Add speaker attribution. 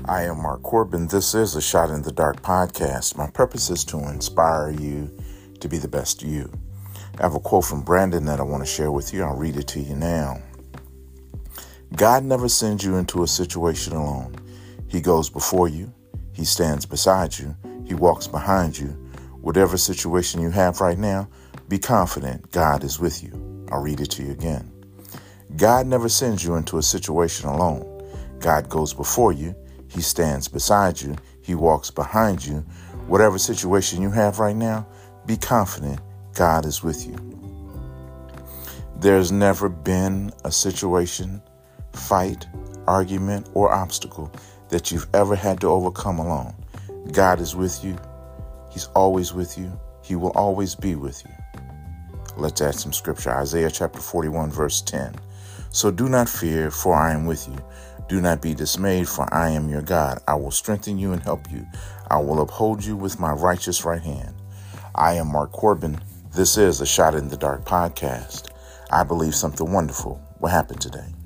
Speaker 1: I am Mark Corbin. This is a Shot in the Dark podcast. My purpose is to inspire you to be the best you. I have a quote from Brandon that I want to share with you. I'll read it to you now. God never sends you into a situation alone. He goes before you. He stands beside you. He walks behind you. Whatever situation you have right now, be confident God is with you. I'll read it to you again. God never sends you into a situation alone. God goes before you. He stands beside you. He walks behind you. Whatever situation you have right now, be confident God is with you. There's never been a situation, fight, argument, or obstacle that you've ever had to overcome alone. God is with you. He's always with you. He will always be with you. Let's add some scripture. Isaiah chapter 41, verse 10. So do not fear, for I am with you. Do not be dismayed, for I am your God. I will strengthen you and help you. I will uphold you with my righteous right hand. I am Mark Corbin. This is a Shot in the Dark podcast. I believe something wonderful will happen today.